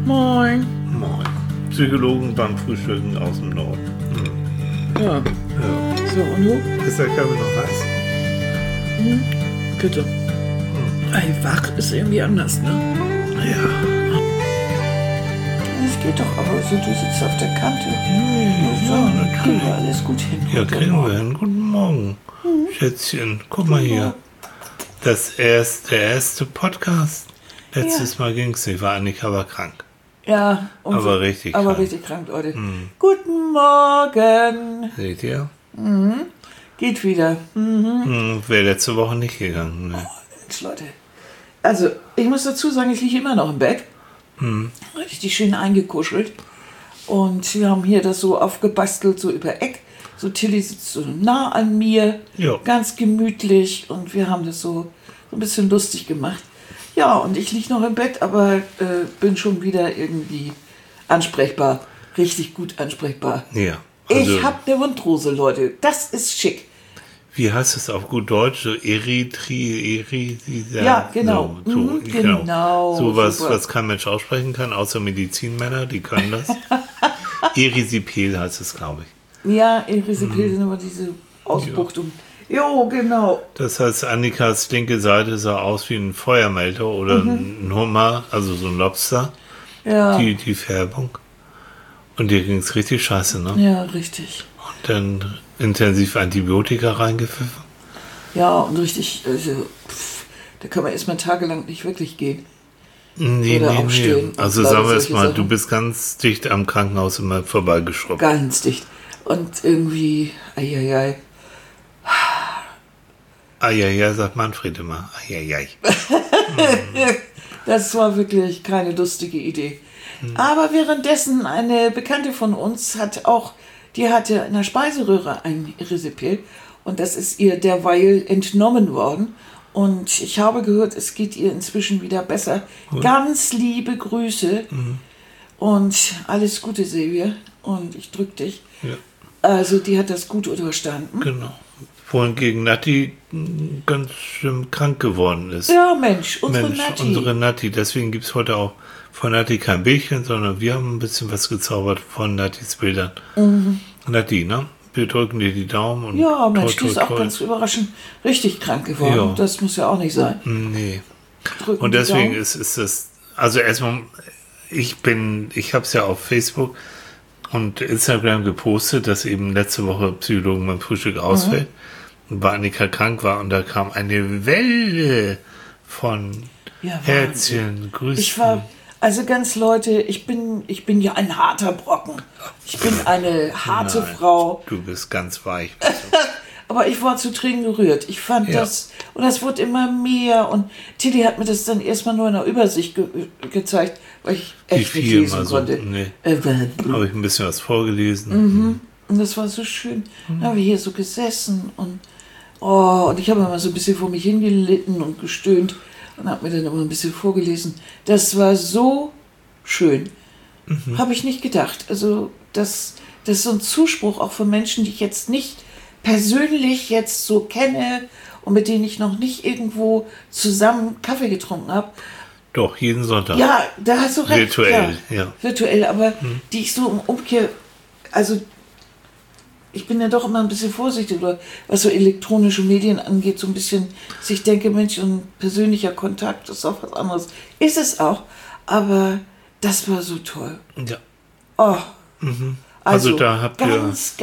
Moin. Moin. Psychologen beim Frühstücken aus dem Norden. Ja. So, und du? Ist der Körper noch heiß? Bitte. Ey, wach ist irgendwie anders, ne? Ja. Es geht doch aber so, du sitzt auf der Kante. Ja, natürlich. Kriegen wir alles gut hin. Ja, kriegen wir hin. Guten Morgen, Schätzchen. Guck mal hier. Der erste Podcast. Letztes Mal ging es nicht, war Annika aber krank. Ja, Aber richtig aber krank. richtig krank, Leute. Guten Morgen. Seht ihr? Geht wieder. Wäre letzte Woche nicht gegangen. Ne? Mensch, Leute. Also, ich muss dazu sagen, ich liege immer noch im Bett. Richtig schön eingekuschelt. Und wir haben hier das so aufgebastelt, so über Eck. So Tilly sitzt so nah an mir, Ja. ganz gemütlich. Und wir haben das so ein bisschen lustig gemacht. Ja, und ich liege noch im Bett, aber bin schon wieder irgendwie ansprechbar. Richtig gut ansprechbar. Ja. Ich habe eine Wundrose, Leute. Das ist schick. Wie heißt es auf gut Deutsch? So Ja, genau. So, Genau. So was, Super. was kein Mensch aussprechen kann, außer Medizinmänner, die können das. Erisipel heißt es, glaube ich. Ja, Erisipel sind immer diese Ausbuchtung. Jo, genau. Das heißt, Annikas linke Seite sah aus wie ein Feuermelder oder ein Hummer, also so ein Lobster, Ja, die Färbung. Und dir ging es richtig scheiße, ne? ja, richtig. Und dann intensiv Antibiotika reingepfiffen. Ja, und richtig, also, da kann man erstmal tagelang nicht wirklich gehen. Nee. Oder aufstehen. Also Und sagen wir solche es mal, Sachen. du bist ganz dicht am Krankenhaus immer vorbeigeschrubbt. Ganz dicht. Und irgendwie, eieiei. Ja, sagt Manfred immer. Ja. Das war wirklich keine lustige Idee. Aber währenddessen eine Bekannte von uns die hatte in der Speiseröhre ein Erisipel und das ist ihr derweil entnommen worden. Und ich habe gehört, es geht ihr inzwischen wieder besser. Ganz liebe Grüße und alles Gute, Silvia. Und ich drück dich. Ja, Also die hat das gut überstanden. genau. Wohingegen Natti ganz schön krank geworden ist. Ja, Mensch, unsere Natti. Unsere Natti. Deswegen gibt es heute auch von Natti kein Bildchen, sondern wir haben ein bisschen was gezaubert von Nattis Bildern. Natti, ne? Wir drücken dir die Daumen. Und Ja, Mensch, die toi, ist toi, auch toi. ganz überraschend richtig krank geworden. Ja. Das muss ja auch nicht sein. Nee. Drücken Und die deswegen Daumen. ist das, also erstmal, ich habe es ja auf Facebook und Instagram gepostet, dass eben letzte Woche Psychologen beim Frühstück ausfällt und bei Annika krank war und da kam eine Welle von Ja, Herzchen, Grüßen. Also ganz Leute, ich bin ja ein harter Brocken. Ich bin eine harte Nein, Frau. Du bist ganz weich. Aber ich war zu Tränen gerührt. Ich fand das, und das wurde immer mehr. Und Tilly hat mir das dann erstmal nur in der Übersicht gezeigt, weil ich echt nicht viel lesen mal so, konnte. nee. Habe ich ein bisschen was vorgelesen. Und das war so schön. Dann haben wir hier so gesessen und ich habe immer so ein bisschen vor mich hingelitten und gestöhnt und habe mir dann immer ein bisschen vorgelesen. Das war so schön. Habe ich nicht gedacht. Also das ist so ein Zuspruch auch von Menschen, die ich jetzt nicht persönlich jetzt so kenne und mit denen ich noch nicht irgendwo zusammen Kaffee getrunken habe. Doch, jeden Sonntag. Ja, da hast du recht. Virtuell, klar. ja. Virtuell, aber die ich so im Umkehr, also ich bin ja doch immer ein bisschen vorsichtig, oder was so elektronische Medien angeht, so ein bisschen, dass ich denke, Mensch, ein persönlicher Kontakt ist auch was anderes. Ist es auch, aber das war so toll. Ja. Oh. Also da habt ihr-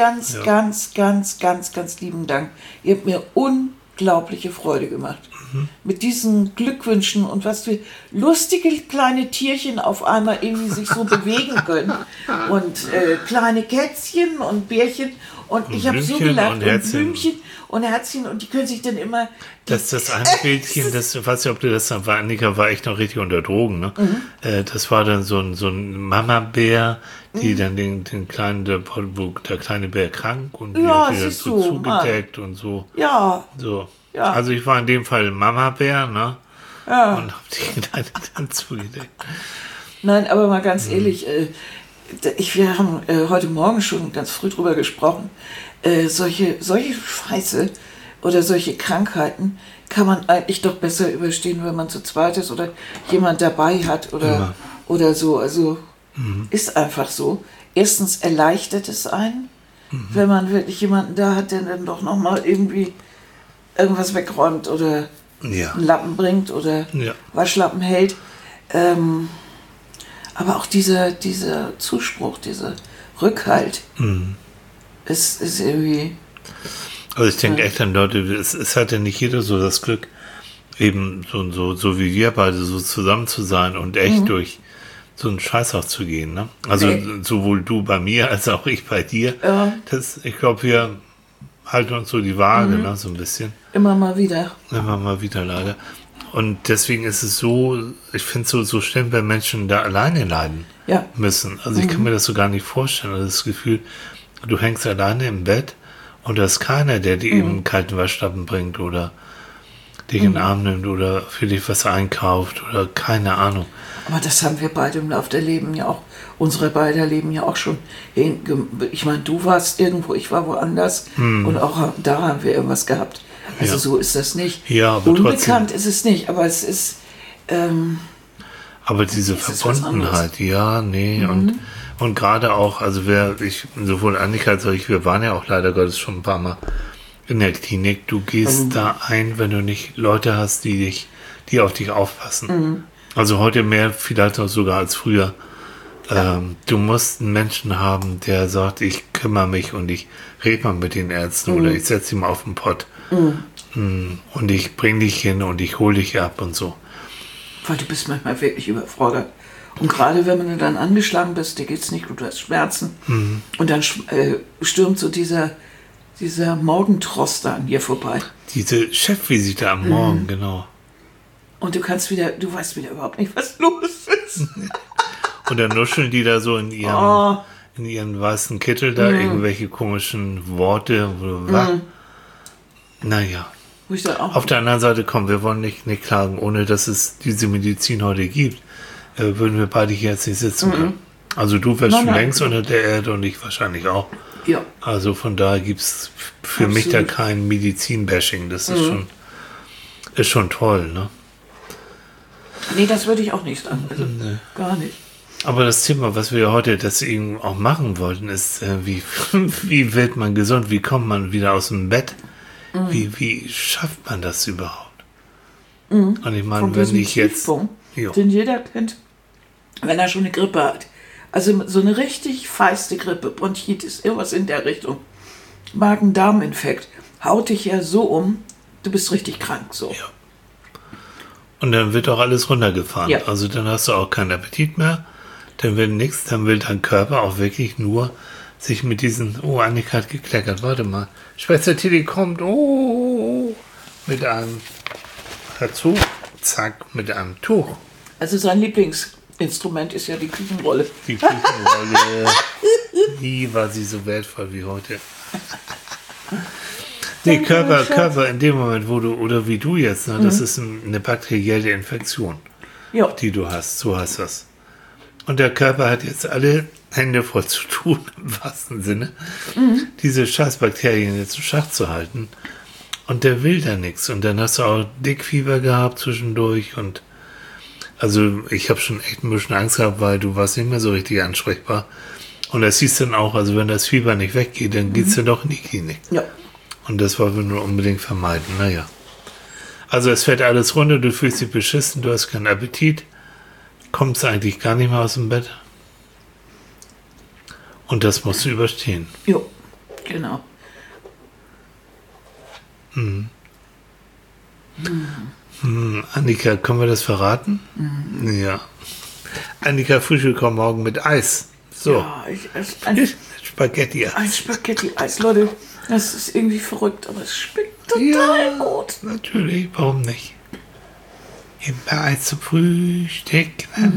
ganz lieben Dank. Ihr habt mir unglaubliche Freude gemacht. Mit diesen Glückwünschen und was für lustige kleine Tierchen auf einmal irgendwie sich so bewegen können. Und kleine Kätzchen und Bärchen. Und ich habe so Blümchen gelacht. und Und Herzchen. Blümchen und Herzchen. Und die können sich dann immer... Das eine Bildchen, das weiß ich, ob du das dann war, Annika war echt noch richtig unter Drogen, ne? Das war dann so ein Mama-Bär, die dann den kleinen, wo der kleine Bär krank und die Ja, hat die dann siehst so du, zugedeckt und so. Ja, So. Ja. Also ich war in dem Fall Mama-Bär, ne? ja. Und hab die kleine dann zugedeckt. Nein, aber mal ganz ehrlich, wir haben heute Morgen schon ganz früh drüber gesprochen. Solche Scheiße oder solche Krankheiten kann man eigentlich doch besser überstehen, wenn man zu zweit ist oder jemand dabei hat oder oder so. Also ist einfach so. Erstens erleichtert es einen, wenn man wirklich jemanden da hat, der dann doch nochmal irgendwie irgendwas wegräumt oder einen Lappen bringt oder Waschlappen hält. Aber auch dieser Zuspruch, dieser Rückhalt ist irgendwie... Also ich denke echt an Leute, es hat ja nicht jeder so das Glück, eben so wie wir beide so zusammen zu sein und echt durch so einen Scheiß auch zu gehen. Ne? Also sowohl du bei mir als auch ich bei dir. Ja. Ich glaube, wir halten uns so die Waage, ne, so ein bisschen. Immer mal wieder. Immer mal wieder, leider. Und deswegen ist es so, ich finde es so schlimm, wenn Menschen da alleine leiden müssen. Also ich kann mir das so gar nicht vorstellen. Also das Gefühl, du hängst alleine im Bett und da ist keiner, der dir eben einen kalten Waschlappen bringt oder dich in den Arm nimmt oder für dich was einkauft oder keine Ahnung. Aber das haben wir beide im Laufe der Leben ja auch, unsere beiden Leben ja auch schon. Ich meine, du warst irgendwo, ich war woanders und auch da haben wir irgendwas gehabt. Also so ist das nicht. Ja, aber unbekannt trotzdem ist es nicht, aber es ist... aber diese Verbundenheit, und gerade auch, also sowohl Annika als auch ich, wir waren ja auch leider Gottes schon ein paar Mal in der Klinik. Du gehst da ein, wenn du nicht Leute hast, die auf dich aufpassen. Also heute mehr vielleicht auch sogar als früher. Du musst einen Menschen haben, der sagt, ich kümmere mich und ich rede mal mit den Ärzten oder ich setze ihn mal auf den Pott. Und ich bringe dich hin und ich hole dich ab und so. Weil du bist manchmal wirklich überfordert. Und gerade wenn du dann angeschlagen bist, dir geht's nicht gut, du hast Schmerzen. Und dann stürmt so dieser Morgentrost an dir vorbei. Diese Chefvisite am Morgen, genau. Und du weißt wieder überhaupt nicht, was los ist. Und dann nuscheln die da so in ihren weißen Kittel da irgendwelche komischen Worte. Naja. Auf der anderen Seite, komm, wir wollen nicht klagen, ohne dass es diese Medizin heute gibt, würden wir beide hier jetzt nicht sitzen können. Also du wärst schon längst unter der Erde und ich wahrscheinlich auch. Ja. Also von daher gibt es für mich da kein Medizin-Bashing. Das ist schon toll, ne? Nee, das würde ich auch nicht sagen. Also gar nicht. Aber das Thema, was wir heute deswegen auch machen wollten, ist, wie wird man gesund? Wie kommt man wieder aus dem Bett? Wie schafft man das überhaupt? Und ich meine, wenn ich jetzt... Den jeder kennt, wenn er schon eine Grippe hat. Also so eine richtig feiste Grippe, Bronchitis, irgendwas in der Richtung. Magen-Darm-Infekt. Haut dich ja so um, du bist richtig krank so. Ja. Und dann wird auch alles runtergefahren. Ja. Also dann hast du auch keinen Appetit mehr. Dann will nichts, dann will dein Körper auch wirklich nur sich mit diesen, Annika hat gekleckert, warte mal. Schwester Tilly kommt, mit einem, dazu, zack, mit einem Tuch. Also sein Lieblingsinstrument ist ja die Küchenrolle. Die Küchenrolle, nie war sie so wertvoll wie heute. Nee, Körper in dem Moment, wo du, oder wie du jetzt, ne, das ist eine bakterielle Infektion, die du hast, so heißt das. Und der Körper hat jetzt alle Hände voll zu tun, im wahrsten Sinne, diese Scheißbakterien jetzt im Schach zu halten. Und der will da nichts. Und dann hast du auch Dickfieber gehabt zwischendurch. Und also ich habe schon echt ein bisschen Angst gehabt, weil du warst nicht mehr so richtig ansprechbar. Und das hieß dann auch, also wenn das Fieber nicht weggeht, dann geht's ja doch in die Klinik. Ja. Und das wollen wir nur unbedingt vermeiden. Naja. Also es fällt alles runter, du fühlst dich beschissen, du hast keinen Appetit, kommst eigentlich gar nicht mehr aus dem Bett. Und das musst du überstehen. Jo, genau. Annika, können wir das verraten? Ja. Annika frühstückt kommt morgen mit Eis. So. Ja, Spaghetti-Eis. Ein Spaghetti-Eis, Leute. Das ist irgendwie verrückt, aber es schmeckt total gut. Natürlich, warum nicht? Immer Eis zum Frühstück.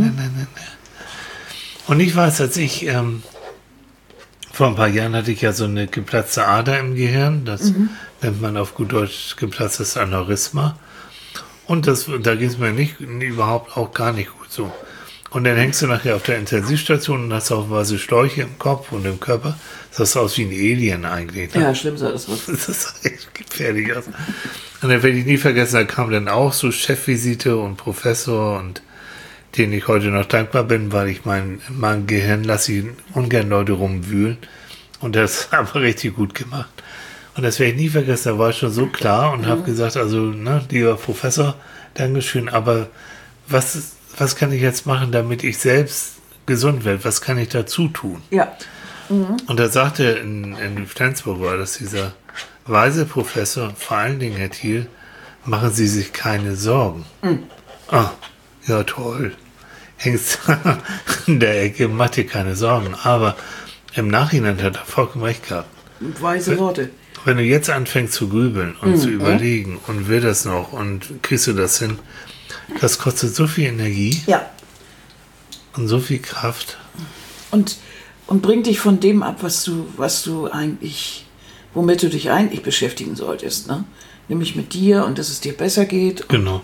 Und ich weiß, als ich vor ein paar Jahren hatte ich ja so eine geplatzte Ader im Gehirn. Das nennt man auf gut Deutsch geplatztes Aneurysma. Und da ging es mir überhaupt auch gar nicht gut so. Und dann hängst du nachher auf der Intensivstation und hast auch weiße Schläuche im Kopf und im Körper. Das sah aus wie ein Alien eigentlich. Ne? Ja, schlimm sah das aus. Das sah echt gefährlich aus. Und dann werde ich nie vergessen, da kam dann auch so Chefvisite und Professor und denen ich heute noch dankbar bin, weil ich mein Gehirn lasse ich ungern Leute rumwühlen. Und das haben wir richtig gut gemacht. Und das werde ich nie vergessen, da war ich schon so klar und habe gesagt, also, ne, lieber Professor, Dankeschön, aber was kann ich jetzt machen, damit ich selbst gesund werde? Was kann ich dazu tun? Ja. Und da sagte in Flensburg war das dieser weise Professor, vor allen Dingen, Herr Thiel, machen Sie sich keine Sorgen. Ah, ja toll. Hängst in der Ecke, mach dir keine Sorgen. Aber im Nachhinein hat er vollkommen recht gehabt. Weise Worte. Wenn du jetzt anfängst zu grübeln und zu überlegen und will das noch und kriegst du das hin, das kostet so viel Energie und so viel Kraft. Und bringt dich von dem ab, was du eigentlich, womit du dich eigentlich beschäftigen solltest, ne? Nämlich mit dir und dass es dir besser geht. Genau.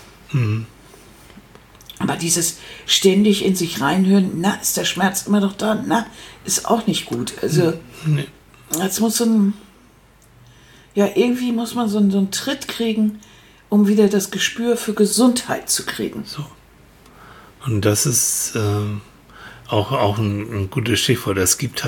Aber dieses ständig in sich reinhören, na, ist der Schmerz immer noch da? Na, ist auch nicht gut. Also, jetzt muss irgendwie muss man so einen Tritt kriegen, um wieder das Gespür für Gesundheit zu kriegen. So. Und das ist auch ein gutes Stichwort. Es gibt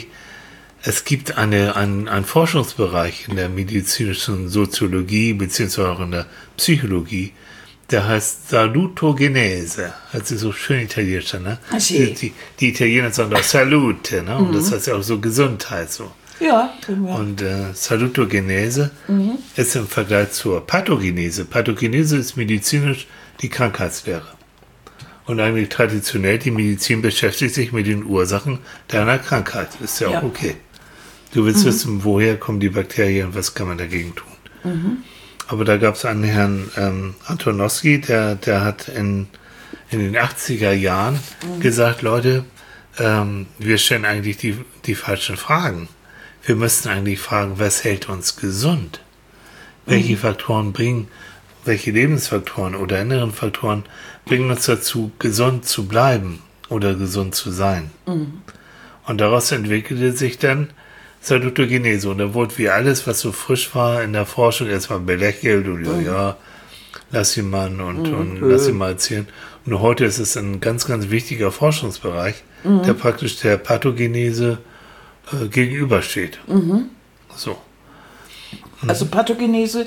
einen Forschungsbereich in der medizinischen Soziologie beziehungsweise auch in der Psychologie, der heißt Salutogenese. Hört sich so schön italienisch an, ne? Die Italiener sagen doch Salute, ne? Und das heißt ja auch so Gesundheit, so. Ja. Und Salutogenese ist im Vergleich zur Pathogenese. Pathogenese ist medizinisch die Krankheitslehre. Und eigentlich traditionell, die Medizin beschäftigt sich mit den Ursachen deiner Krankheit. Ist ja auch okay. Du willst wissen, woher kommen die Bakterien, was kann man dagegen tun. Aber da gab es einen Herrn Antonowski, der hat in den 80er Jahren gesagt, Leute, wir stellen eigentlich die falschen Fragen. Wir müssten eigentlich fragen, was hält uns gesund? Welche Faktoren welche Lebensfaktoren oder inneren Faktoren bringen uns dazu, gesund zu bleiben oder gesund zu sein? Und daraus entwickelte sich dann Salutogenese. Und da wurde wie alles, was so frisch war in der Forschung, erstmal belächelt und ja, lass ihn mal und lass ihn mal erzählen. Und heute ist es ein ganz, ganz wichtiger Forschungsbereich, der praktisch der Pathogenese gegenübersteht. So. Also Pathogenese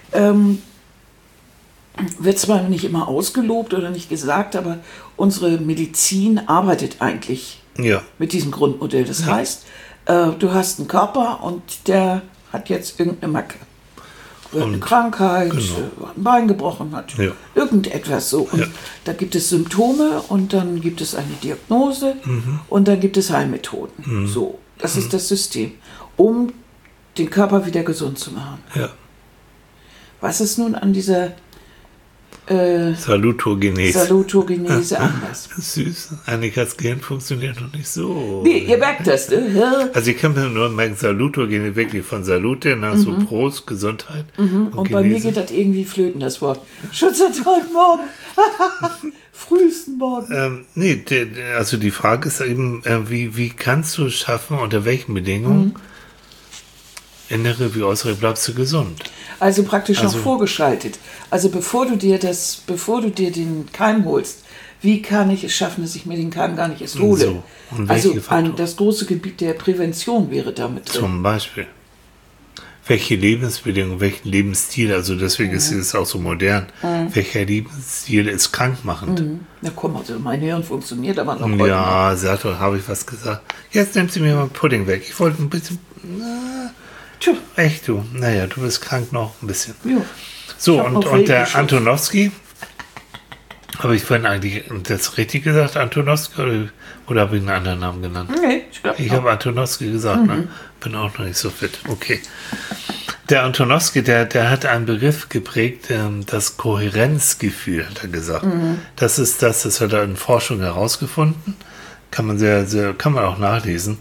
wird zwar nicht immer ausgelobt oder nicht gesagt, aber unsere Medizin arbeitet eigentlich mit diesem Grundmodell. Das heißt, du hast einen Körper und der hat jetzt irgendeine Macke. Eine Krankheit, ein Bein gebrochen hat, irgendetwas so. Und da gibt es Symptome und dann gibt es eine Diagnose und dann gibt es Heilmethoden. So, das ist das System, um den Körper wieder gesund zu machen. Ja. Was ist nun an dieser Salutogenese anders? Süß. Annikas Gehirn funktioniert noch nicht so. Nee, ihr merkt das, ne? Also ich kann mir nur merken, Salutogenese wirklich von Salute, so Prost, Gesundheit. Und bei mir geht das irgendwie flöten, das Wort. Schützertag morgen. Frühesten Morgen. Also die Frage ist eben, wie kannst du es schaffen, unter welchen Bedingungen, innere wie äußere, bleibst du gesund? Also praktisch noch vorgeschaltet. Also bevor du dir den Keim holst, wie kann ich es schaffen, dass ich mir den Keim gar nicht erst hole? So. Und also Faktoren? Das große Gebiet der Prävention wäre damit drin. Zum Beispiel. Welche Lebensbedingungen, welchen Lebensstil, also deswegen ist es auch so modern, welcher Lebensstil ist krankmachend? Na komm, also mein Hirn funktioniert aber noch heute. Ja, Sato, habe ich was gesagt. Jetzt nimmst du mir mal Pudding weg. Ich wollte ein bisschen... Echt du? Naja, du bist krank noch ein bisschen. Jo. So, und der Antonowski, habe ich vorhin eigentlich das richtig gesagt, Antonowski, oder habe ich einen anderen Namen genannt? Nee, ich glaube Ich habe Antonowski gesagt, ne? Bin auch noch nicht so fit. Okay. Der Antonowski, der hat einen Begriff geprägt, das Kohärenzgefühl, hat er gesagt. Das ist das hat er in Forschung herausgefunden. Kann man auch nachlesen,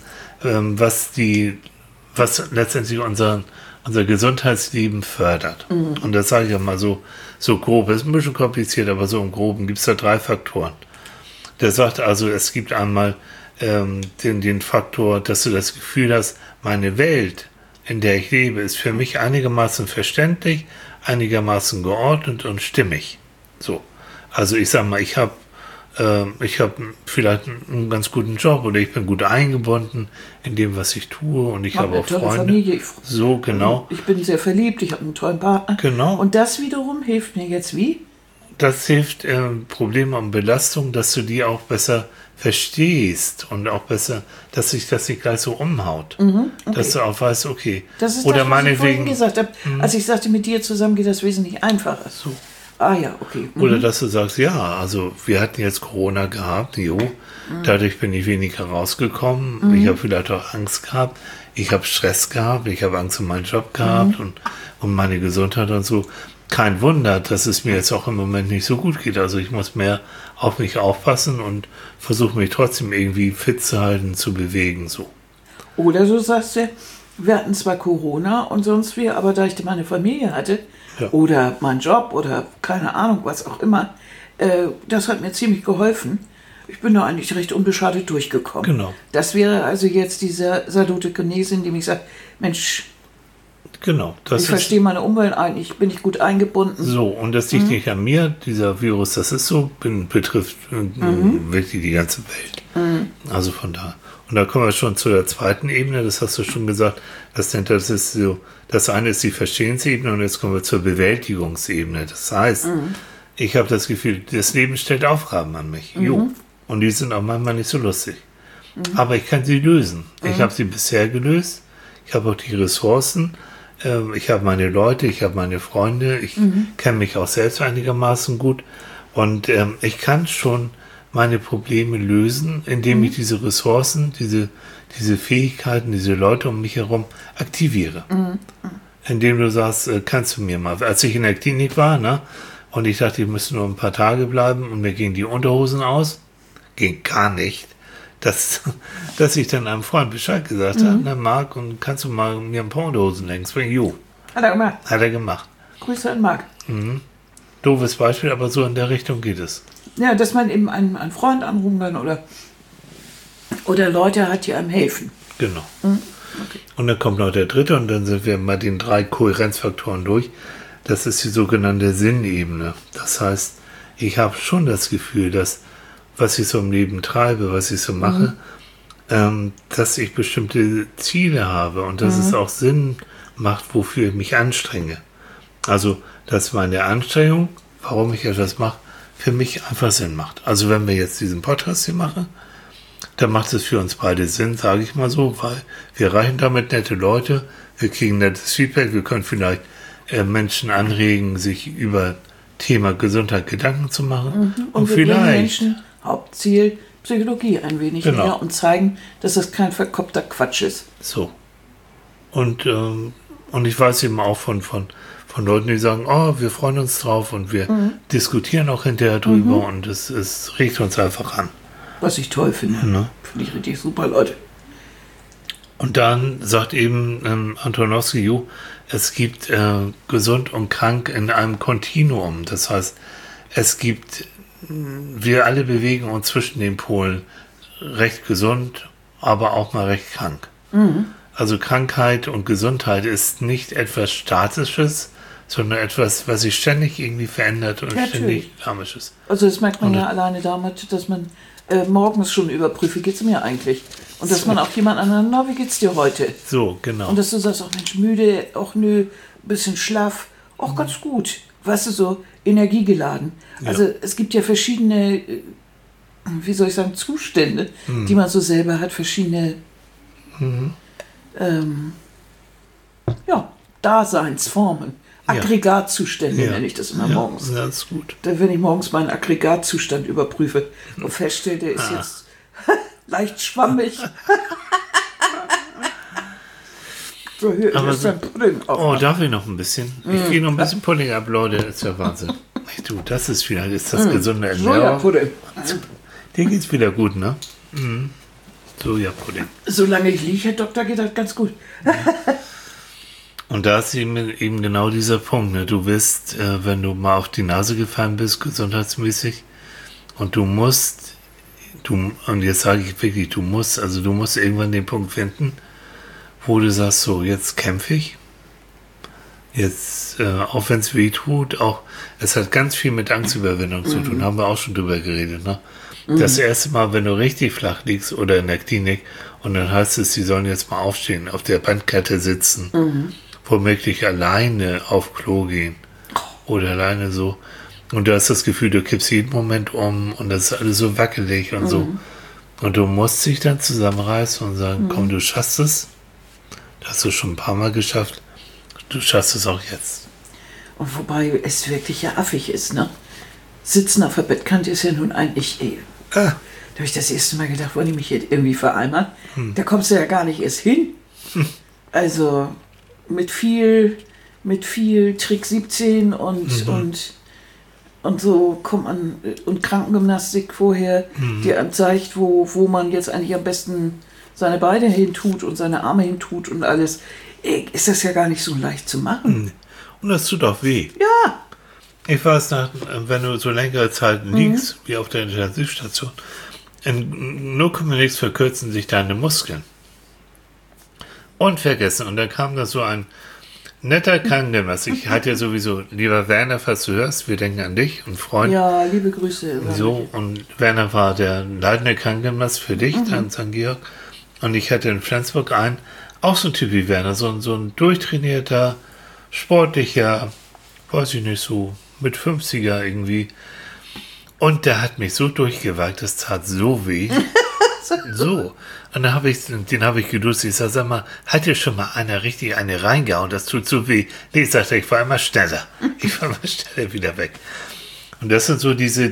was letztendlich unser Gesundheitsleben fördert. Und das sage ich ja mal so grob. Ist ein bisschen kompliziert, aber so im Groben gibt es da 3 Faktoren. Der sagt also, es gibt einmal den Faktor, dass du das Gefühl hast, meine Welt, in der ich lebe, ist für mich einigermaßen verständlich, einigermaßen geordnet und stimmig. So. Also ich sage mal, ich habe ich habe vielleicht einen ganz guten Job oder ich bin gut eingebunden in dem, was ich tue und ich habe auch tolle Freunde. Familie. So, genau. Ich bin sehr verliebt, ich habe einen tollen Partner. Genau. Und das wiederum hilft mir jetzt wie? Das hilft Probleme und Belastung, dass du die auch besser verstehst und auch besser, dass sich das nicht gleich so umhaut. Okay. Dass du auch weißt, okay. Das ist oder das, was ich vorhin meinetwegen, gesagt habe. Als ich sagte, mit dir zusammen geht das wesentlich einfacher. so. Ah ja, okay. Oder dass du sagst, ja, also wir hatten jetzt Corona gehabt, dadurch bin ich weniger rausgekommen, ich habe vielleicht auch Angst gehabt, ich habe Stress gehabt, ich habe Angst um meinen Job gehabt und um meine Gesundheit und so. Kein Wunder, dass es mir jetzt auch im Moment nicht so gut geht. Also ich muss mehr auf mich aufpassen und versuche mich trotzdem irgendwie fit zu halten, zu bewegen, so. Oder so sagst du, wir hatten zwar Corona und sonst wie, aber da ich meine Familie hatte, Ja. oder meinen Job oder keine Ahnung, was auch immer, das hat mir ziemlich geholfen. Ich bin da eigentlich recht unbeschadet durchgekommen. Genau. Das wäre also jetzt dieser Salute Genese, in dem ich sage, Mensch, Genau. Das ich ist verstehe meine Umwelt eigentlich, bin ich gut eingebunden. so. Und das liegt nicht an mir, dieser Virus, das ist so, betrifft wirklich die ganze Welt. Also von da. Und da kommen wir schon zu der zweiten Ebene, das hast du schon gesagt. Das ist so, das eine ist die Verstehensebene und jetzt kommen wir zur Bewältigungsebene. Das heißt, ich habe das Gefühl, das Leben stellt Aufgaben an mich. Jo. Und die sind auch manchmal nicht so lustig. Aber ich kann sie lösen. Ich habe sie bisher gelöst. Ich habe auch die Ressourcen. Ich habe meine Leute, ich habe meine Freunde. Ich kenne mich auch selbst einigermaßen gut. Und ich kann schon meine Probleme lösen, indem ich diese Ressourcen, diese Fähigkeiten, diese Leute um mich herum aktiviere. Indem du sagst, kannst du mir mal, als ich in der Klinik war, ne, und ich dachte, ich müsste nur ein paar Tage bleiben und mir gingen die Unterhosen aus, ging gar nicht, dass ich dann einem Freund Bescheid gesagt habe, na Marc, und kannst du mal mir ein paar Unterhosen lenken? Jo, Hat er gemacht. hat er gemacht. Grüße an Marc. Doofes Beispiel, aber so in der Richtung geht es. Ja, dass man eben einen Freund anrufen kann oder Leute hat, die einem helfen. Genau. Okay. Und dann kommt noch der dritte und dann sind wir mal den 3 Kohärenzfaktoren durch. Das ist die sogenannte Sinnebene. Das heißt, ich habe schon das Gefühl, dass was ich so im Leben treibe, was ich so mache, dass ich bestimmte Ziele habe und dass es auch Sinn macht, wofür ich mich anstrenge. Also, dass meine Anstrengung, warum ich etwas mache, für mich einfach Sinn macht. Also wenn wir jetzt diesen Podcast hier machen, dann macht es für uns beide Sinn, sage ich mal so, weil wir erreichen damit nette Leute, wir kriegen nettes Feedback, wir können vielleicht Menschen anregen, sich über Thema Gesundheit Gedanken zu machen. Und wir bringen vielleicht, Menschen, Hauptziel, Psychologie ein wenig Genau. näher und zeigen, dass das kein verkopfter Quatsch ist. so. Und ich weiß eben auch von Leuten, die sagen, oh, wir freuen uns drauf und wir diskutieren auch hinterher drüber und es regt uns einfach an. Was ich toll finde. Ne? Finde ich richtig super, Leute. Und dann sagt eben Antonowski, jo, es gibt gesund und krank in einem Kontinuum. Das heißt, wir alle bewegen uns zwischen den Polen recht gesund, aber auch mal recht krank. Also Krankheit und Gesundheit ist nicht etwas Statisches, sondern etwas, was sich ständig irgendwie verändert und Ja, ständig dynamisch ist. Also das merkt man ja alleine damit, dass man morgens schon überprüft, wie geht's mir eigentlich? Und dass man auch jemand anderen, na, wie geht's dir heute? So, genau. Und dass du sagst, ach Mensch, müde, auch nö, bisschen schlaff, auch ganz gut. Weißt du, so energiegeladen. Ja. Also es gibt ja verschiedene, wie soll ich sagen, Zustände, die man so selber hat, verschiedene Daseinsformen. Aggregatzustände Ja. nenne ich das immer Ja, morgens. das ist gut. Wenn ich morgens meinen Aggregatzustand überprüfe und feststelle, der ist jetzt leicht schwammig. So, hier Aber ist ein Pudding. Oh, darf ich noch ein bisschen? Ich gehe noch ein bisschen Pudding ab, Leute. Das ist ja Wahnsinn. Ey, du, das ist das gesunde Ernährung. Sojapudding. Dir geht's wieder gut, ne? Sojapudding. Solange ich liege, Herr Doktor, geht das ganz gut. Und da ist eben genau dieser Punkt. Ne? Du wirst, wenn du mal auf die Nase gefallen bist, gesundheitsmäßig, und und jetzt sage ich wirklich, du musst irgendwann den Punkt finden, wo du sagst, so, jetzt kämpfe ich. Jetzt, auch wenn es weh tut, es hat ganz viel mit Angstüberwindung zu tun, haben wir auch schon drüber geredet, ne? Das erste Mal, wenn du richtig flach liegst oder in der Klinik und dann heißt es, sie sollen jetzt mal aufstehen, auf der Bandkette sitzen, womöglich alleine auf Klo gehen oder alleine so. Und du hast das Gefühl, du kippst jeden Moment um und das ist alles so wackelig und so. Und du musst dich dann zusammenreißen und sagen, komm, du schaffst es. Das hast du schon ein paar Mal geschafft. Du schaffst es auch jetzt. Und wobei es wirklich ja affig ist, ne? Sitzen auf der Bettkante ist ja nun eigentlich Da habe ich das erste Mal gedacht, wollen die mich jetzt irgendwie vereinbaren? Da kommst du ja gar nicht erst hin. Also mit viel Trick 17 und so kommt man, und Krankengymnastik vorher, die einem zeigt, wo man jetzt eigentlich am besten seine Beine hin tut und seine Arme hin tut und alles, ist das ja gar nicht so leicht zu machen. Und das tut auch weh. Ja. Ich weiß, wenn du so längere Zeit liegst, wie auf der Intensivstation, in 0,nix verkürzen sich deine Muskeln. Und vergessen. Und dann kam da so ein netter Krankengymnast. Ich hatte ja sowieso, lieber Werner, falls du hörst, wir denken an dich und Freund. Ja, liebe Grüße. So, und Werner war der leitende Krankengymnast für dich, dann in St. Georg. Und ich hatte in Flensburg auch so ein Typ wie Werner, so ein durchtrainierter, sportlicher, weiß ich nicht, so mit 50er irgendwie. Und der hat mich so durchgewagt, das tat so weh. So. Und dann den habe ich geduscht. Ich sage, sag mal, hat dir schon mal einer richtig eine reingehauen? Das tut so weh. Nee, ich sagte, ich war immer schneller. Ich war immer schneller wieder weg. Und das sind so diese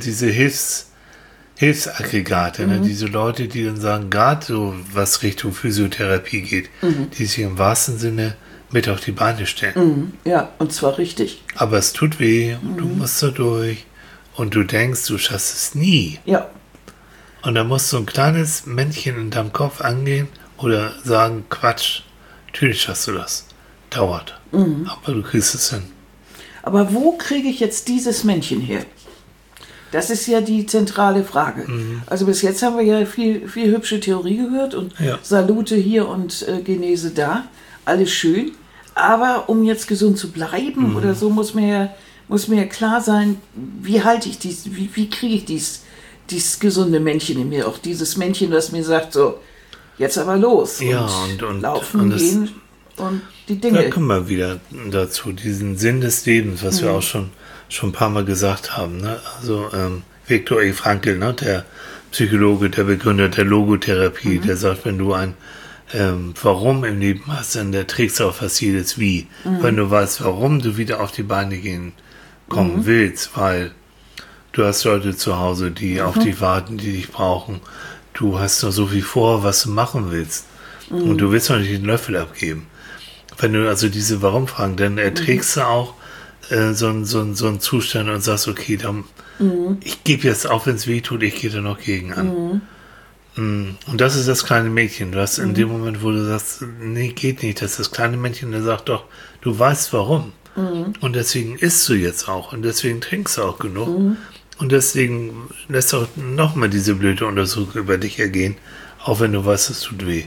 Hilfsaggregate, ne? Diese Leute, die dann sagen, gerade so was Richtung Physiotherapie geht, die sich im wahrsten Sinne mit auf die Beine stellen. Ja, und zwar richtig. Aber es tut weh und du musst da durch und du denkst, du schaffst es nie. Ja. Und dann muss so ein kleines Männchen in deinem Kopf angehen oder sagen, Quatsch, natürlich schaffst du das. Dauert. Aber du kriegst es hin. Aber wo kriege ich jetzt dieses Männchen her? Das ist ja die zentrale Frage. Also bis jetzt haben wir ja viel hübsche Theorie gehört und Salute hier und Genese da. Alles schön. Aber um jetzt gesund zu bleiben oder so, muss mir ja klar sein, wie halte ich dies, wie kriege ich dieses gesunde Männchen in mir, auch dieses Männchen, das mir sagt, so, jetzt aber los. Ja, und laufen, und gehen und die Dinge. Da kommen wir wieder dazu, diesen Sinn des Lebens, was wir auch schon ein paar Mal gesagt haben. Ne? Also Viktor E. Frankl, ne? Der Psychologe, der Begründer der Logotherapie, der sagt, wenn du ein Warum im Leben hast, dann trägst du auch fast jedes Wie. Wenn du weißt, warum du wieder auf die Beine kommen willst, weil du hast Leute zu Hause, die auf dich warten, die dich brauchen. Du hast noch so viel vor, was du machen willst. Und du willst noch nicht den Löffel abgeben. Wenn du also diese Warum-Fragen, dann erträgst du auch so einen Zustand und sagst, okay, dann, ich gebe jetzt auf, wenn es weh tut, ich gehe da noch gegen an. Und das ist das kleine Mädchen. Du hast in dem Moment, wo du sagst, nee, geht nicht, das ist das kleine Mädchen, der sagt doch, du weißt warum. Und deswegen isst du jetzt auch und deswegen trinkst du auch genug. Und deswegen lässt du auch nochmal diese blöde Untersuchung über dich ergehen, auch wenn du weißt, es tut weh.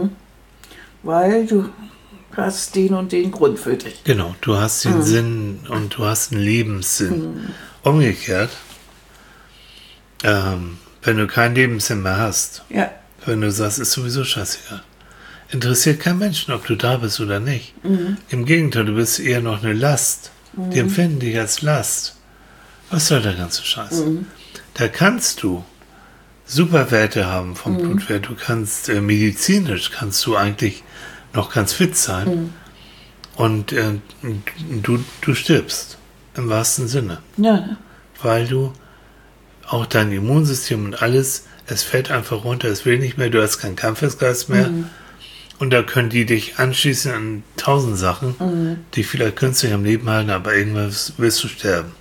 Weil du hast den und den Grund für dich. Genau, du hast den Sinn und du hast einen Lebenssinn. Umgekehrt, wenn du keinen Lebenssinn mehr hast, wenn du sagst, ist sowieso scheißegal, interessiert kein Menschen, ob du da bist oder nicht. Im Gegenteil, du bist eher noch eine Last. Die empfinden dich als Last. Was soll der ganze Scheiß? Da kannst du super Werte haben vom Blutwert. Du kannst medizinisch kannst du eigentlich noch ganz fit sein. Und du stirbst. Im wahrsten Sinne. Ja. Weil du auch dein Immunsystem und alles, es fällt einfach runter, es will nicht mehr, du hast keinen Kampfesgeist mehr. Und da können die dich anschließen an 1000 Sachen, die vielleicht künstlich am Leben halten, aber irgendwann wirst du sterben.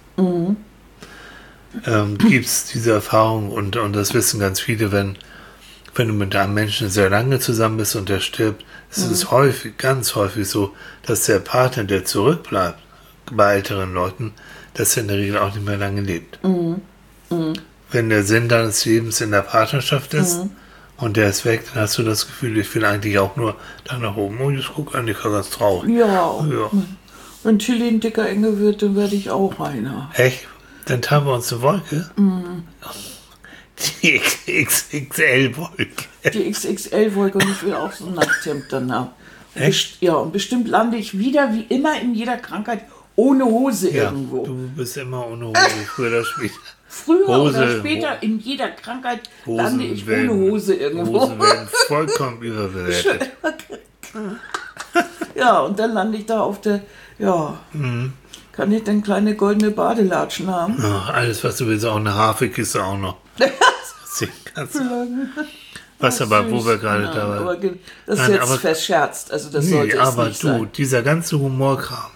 Gibt es diese Erfahrung und das wissen ganz viele, wenn du mit einem Menschen sehr lange zusammen bist und der stirbt, ist es häufig, ganz häufig so, dass der Partner, der zurückbleibt, bei älteren Leuten, dass er in der Regel auch nicht mehr lange lebt. Wenn der Sinn deines Lebens in der Partnerschaft ist und der ist weg, dann hast du das Gefühl, ich will eigentlich auch nur da nach oben. Und jetzt guck an, ich war ganz traurig. Ja. Wenn Tilly ein dicker Engel wird, dann werde ich auch einer. Echt? Dann teilen wir uns eine Wolke? Die XXL-Wolke. Die XXL-Wolke und ich will auch so ein Nachthemd danach. Echt? Ja, und bestimmt lande ich wieder, wie immer in jeder Krankheit, ohne Hose Ja, irgendwo. du bist immer ohne Hose, früher oder später. Früher Hose, oder später, in jeder Krankheit lande ich werden, ohne Hose irgendwo. Hosen werden vollkommen überbewertet. Ja, und dann lande ich da auf der, kann ich denn kleine goldene Badelatschen haben? Ach, alles, was du willst, auch eine Hafekiste auch noch. Was aber, wo wir gerade da waren. Das ist Nein, jetzt aber, verscherzt, also das sollte es aber nicht du, sein. dieser ganze Humorkram,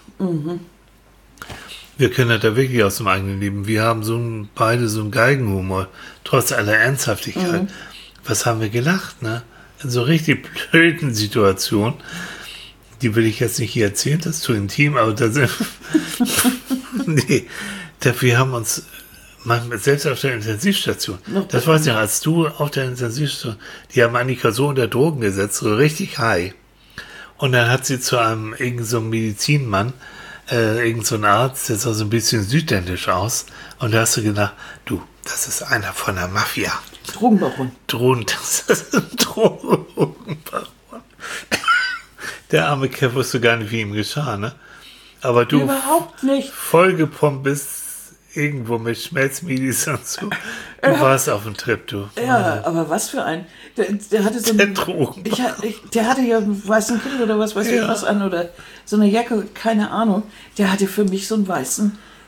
wir können das da wirklich aus dem eigenen Leben. Wir haben beide so einen Geigenhumor, trotz aller Ernsthaftigkeit. Was haben wir gelacht, ne? In so richtig blöden Situationen. Die will ich jetzt nicht hier erzählen, das ist zu intim, aber da sind nee, wir haben uns selbst auf der Intensivstation, das weiß ich noch, als du auf der Intensivstation, die haben Annika so unter Drogen gesetzt, so richtig high. Und dann hat sie zu irgend so einem Medizinmann, irgend so ein Arzt, der sah so ein bisschen südländisch aus. Und da hast du gedacht, du, das ist einer von der Mafia. Drogenbaron. Das ist ein Drogenbaron. Der arme Kerl wusste gar nicht, wie ihm geschah, ne? Aber du Überhaupt nicht. Vollgepumpt bist irgendwo mit Schmelzmedis und so. Du warst auf dem Trip, du. Ja, aber was für ein. Der hatte so einen. Der hatte ja einen weißen Kittel oder was weiß ich was an oder so eine Jacke, keine Ahnung. Der hatte für mich so einen weißen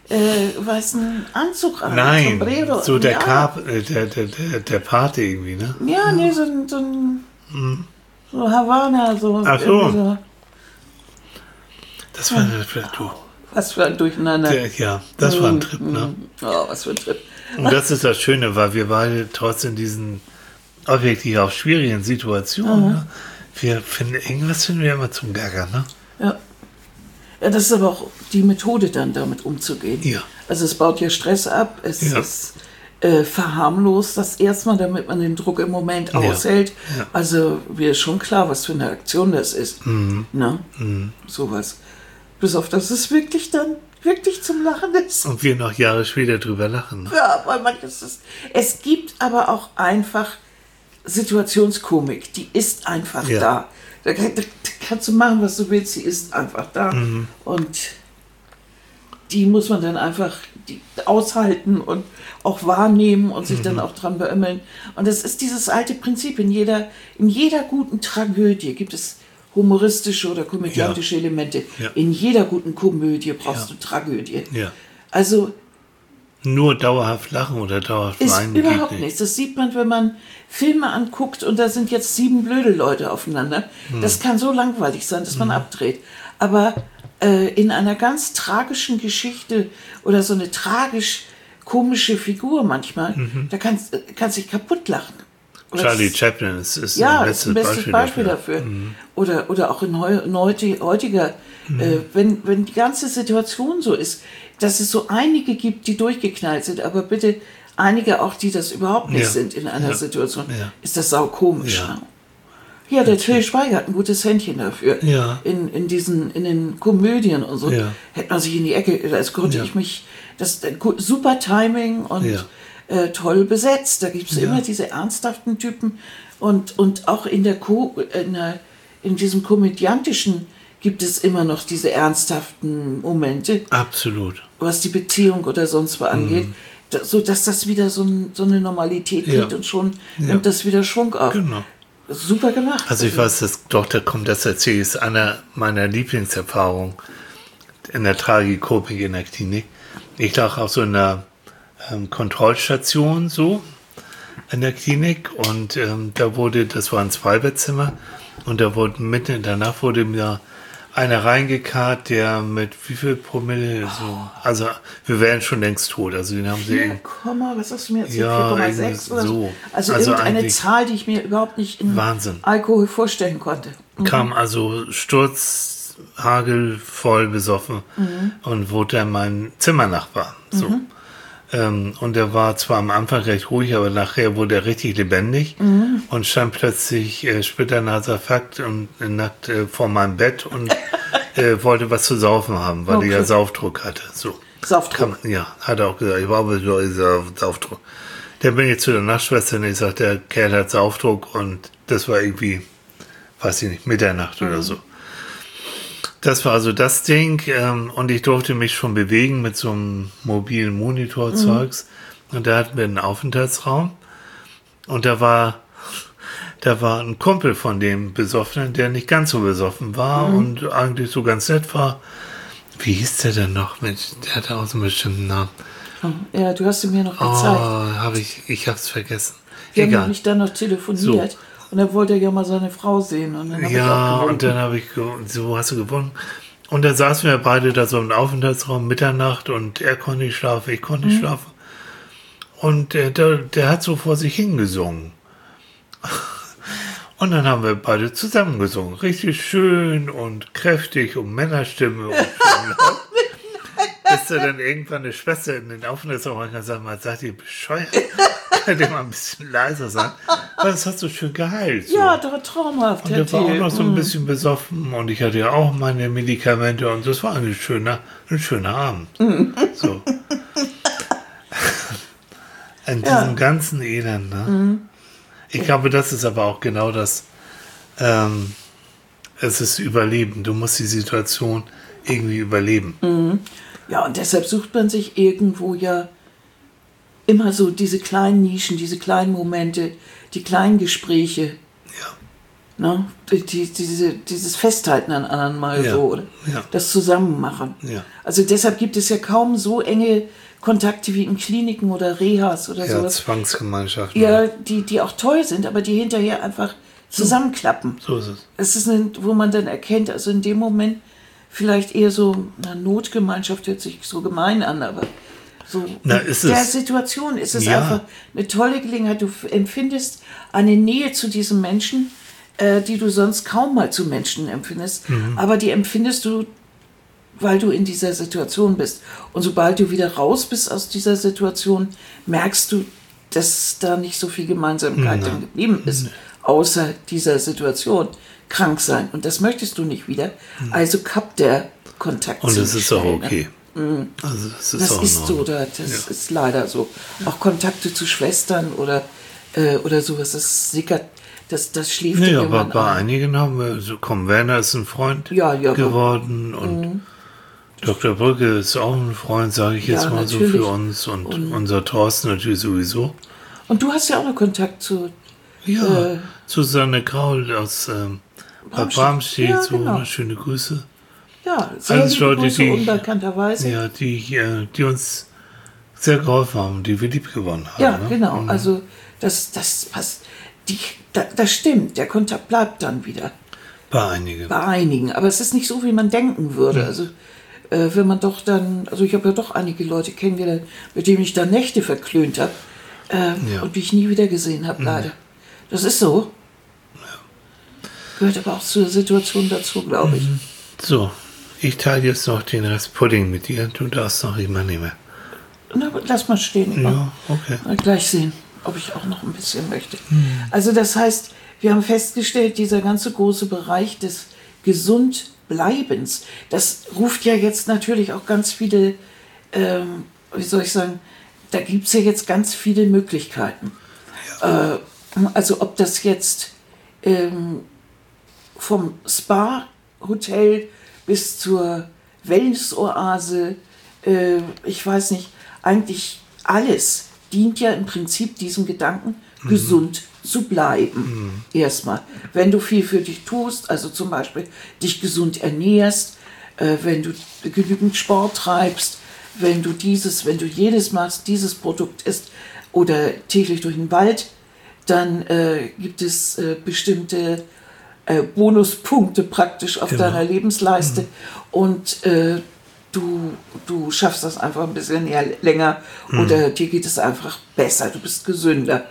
Anzug an. Nein, Sombrero. so der der Pate irgendwie, ne? Ja, nee, so ein so Havanna, so. Ach so. Das war du. Was für ein Durcheinander. Das war ein Trip, ne? Oh, was für ein Trip. Und das ist das Schöne, weil wir beide trotzdem diesen objektiv auch schwierigen Situationen, ne? Irgendwas finden wir immer zum Gaga, ne? Ja. Ja, das ist aber auch die Methode, dann damit umzugehen. Ja. Also es baut ja Stress ab, es ist verharmlost das erstmal, damit man den Druck im Moment aushält. Ja. Also mir ist schon klar, was für eine Aktion das ist. Ne? Sowas. Bis auf das es wirklich zum Lachen ist. Und wir noch Jahre später drüber lachen. Ne? Ja, weil manches ist. Es gibt aber auch einfach Situationskomik, die ist einfach da. Da kannst du machen, was du willst, sie ist einfach da. Und die muss man dann einfach aushalten und auch wahrnehmen und sich dann auch dran beömmeln. Und das ist dieses alte Prinzip. In jeder guten Tragödie gibt es humoristische oder komödiantische Elemente. Ja. In jeder guten Komödie brauchst du Tragödie. Ja. Also nur dauerhaft lachen oder dauerhaft weinen ist überhaupt nichts. Das sieht man, wenn man Filme anguckt und da sind jetzt 7 blöde Leute aufeinander. Das kann so langweilig sein, dass man abdreht. Aber in einer ganz tragischen Geschichte oder so eine tragisch-komische Figur manchmal, da kannst du dich kaputt lachen. Charlie Chaplin ist ein bestes Beispiel dafür. Oder auch in heutiger, wenn die ganze Situation so ist, dass es so einige gibt, die durchgeknallt sind, aber bitte einige auch, die das überhaupt nicht sind in einer Situation, ist das saukomisch. Ja. Ja, der Till Schweiger hat ein gutes Händchen dafür. Ja. In den Komödien und so. Ja. Hätte man sich in die Ecke, das konnte ich mich, super Timing und toll besetzt. Da gibt es immer diese ernsthaften Typen und auch in diesem komödiantischen gibt es immer noch diese ernsthaften Momente. Absolut. Was die Beziehung oder sonst was angeht. So dass das wieder so eine Normalität kriegt und schon nimmt das wieder Schwung auf. Genau. Super gemacht. Also ich weiß, das erzähle ich, ist einer meiner Lieblingserfahrungen in der Tragikomik in der Klinik. Ich lag auch so in einer Kontrollstation so in der Klinik und das war ein Zweibettzimmer und da wurde mitten danach wurde mir einer reingekarrt, der mit wie viel Promille so, also wir wären schon längst tot, also den haben sie was hast du mir jetzt 4,6 oder so? Also irgendeine Zahl, die ich mir überhaupt nicht in Alkohol vorstellen konnte. Kam also Sturzhagel voll besoffen und wurde dann mein Zimmernachbar. So. Und er war zwar am Anfang recht ruhig, aber nachher wurde er richtig lebendig und stand plötzlich splitternaser Fakt und nackt vor meinem Bett und wollte was zu saufen haben, weil er ja Saufdruck hatte. So. Saufdruck? Hat er auch gesagt. Ich brauche Saufdruck. Der bin ich zu der Nachtschwester und ich sagte, der Kerl hat Saufdruck und das war irgendwie, weiß ich nicht, Mitternacht oder so. Das war also das Ding und ich durfte mich schon bewegen mit so einem mobilen Monitor-Zeugs und da hatten wir einen Aufenthaltsraum und da war ein Kumpel von dem Besoffenen, der nicht ganz so besoffen war und eigentlich so ganz nett war. Wie hieß der denn noch? Mensch, der hatte auch so einen bestimmten Namen. Ja, du hast ihn mir noch gezeigt. Oh, ich hab's vergessen. Wir haben Egal. nämlich dann noch telefoniert und er wollte ja mal seine Frau sehen. Und dann Ja, und dann habe ich, so hast du gewonnen. Und dann saßen wir beide da so im Aufenthaltsraum Mitternacht und er konnte nicht schlafen, ich konnte nicht schlafen. Und der hat so vor sich hingesungen. Und dann haben wir beide zusammen gesungen. Richtig schön und kräftig und Männerstimme. Und bis da dann irgendwann eine Schwester in den Aufenthaltsraum hat gesagt, man sagt, ihr bescheuert. Könnt ihr mal ein bisschen leiser sein? Weil das hat so schön geheilt. So. Ja, doch traumhaft. Und der war auch noch so ein bisschen besoffen und ich hatte ja auch meine Medikamente und das war ein schöner Abend. So. In diesem ganzen Elend, ne? Ich glaube, das ist aber auch genau das, es ist Überleben. Du musst die Situation irgendwie überleben. Ja, und deshalb sucht man sich irgendwo ja immer so diese kleinen Nischen, diese kleinen Momente, die kleinen Gespräche. Ja. Ne? Dieses Festhalten an anderen mal Ja. so, oder Ja. das Zusammenmachen. Ja. Also deshalb gibt es ja kaum so enge Kontakte wie in Kliniken oder Rehas oder Ja, sowas. Zwangsgemeinschaften. Ja, die auch toll sind, aber die hinterher einfach zusammenklappen. So ist es. Es ist, wo man dann erkennt, also in dem Moment vielleicht eher so, eine Notgemeinschaft hört sich so gemein an, aber so Na, in ist der es. Situation ist es Ja. einfach eine tolle Gelegenheit. Du empfindest eine Nähe zu diesem Menschen, die du sonst kaum mal zu Menschen empfindest, aber die empfindest du, weil du in dieser Situation bist. Und sobald du wieder raus bist aus dieser Situation, merkst du, dass da nicht so viel Gemeinsamkeit dann geblieben ist, außer dieser Situation. Krank sein. Und das möchtest du nicht wieder. Also kappt der Kontakt. Und das ziemlich ist auch schnell, ne? okay. Also das ist Das auch ist in so, Ordnung. das ist leider so. Auch Kontakte zu Schwestern oder sowas, das sickert, das schläft Nee, aber irgendwann bei ein. einigen haben wir, so komm, Werner ist ein Freund Ja, geworden und Dr. Brücke ist auch ein Freund, sage ich jetzt Ja, mal so natürlich. für uns und unser Thorsten natürlich sowieso. Und du hast ja auch noch Kontakt zu Ja, Susanne Kraul aus Bad Bramstedt, Ja, so genau. schöne Grüße. Ja, sehr Alles liebe Leute, Grüße, die- unbekannterweise. Ja, die uns sehr geholfen haben, die wir lieb gewonnen haben. Ja, ne? genau. Also das passt. Das stimmt. Der Kontakt bleibt dann wieder Bei einigen. bei einigen. Aber es ist nicht so, wie man denken würde. Also wenn man doch dann, also ich habe ja doch einige Leute kennengelernt, mit denen ich dann Nächte verklönt habe und die ich nie wieder gesehen habe, leider. Das ist so. Gehört aber auch zur Situation dazu, glaube ich. So, ich teile jetzt noch den Rest Pudding mit dir. Du darfst noch immer nehmen. Na, lass mal stehen. Ja, okay. Mal gleich sehen, ob ich auch noch ein bisschen möchte. Also das heißt, wir haben festgestellt, dieser ganze große Bereich des Gesundbleibens, das ruft ja jetzt natürlich auch ganz viele, wie soll ich sagen, da gibt es ja jetzt ganz viele Möglichkeiten. Also ob das jetzt vom Spa-Hotel bis zur Wellness-Oase, ich weiß nicht, eigentlich alles dient ja im Prinzip diesem Gedanken, gesund zu bleiben. Erstmal. Wenn du viel für dich tust, also zum Beispiel dich gesund ernährst, wenn du genügend Sport treibst, wenn du jedes machst, dieses Produkt isst oder täglich durch den Wald, dann gibt es bestimmte Bonuspunkte praktisch auf deiner Lebensleiste und du schaffst das einfach ein bisschen länger oder dir geht es einfach besser, du bist gesünder.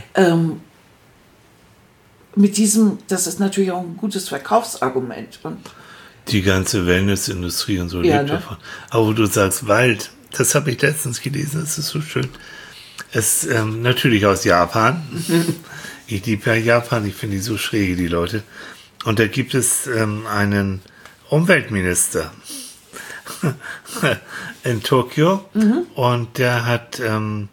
Mit diesem, das ist natürlich auch ein gutes Verkaufsargument. Und Die ganze Wellnessindustrie und so Ja, lebt ne? davon. Aber wo du sagst Wald, das habe ich letztens gelesen, das ist so schön. Es natürlich aus Japan. Ich liebe ja Japan, ich finde die so schräge, die Leute. Und da gibt es einen Umweltminister in Tokio und der hat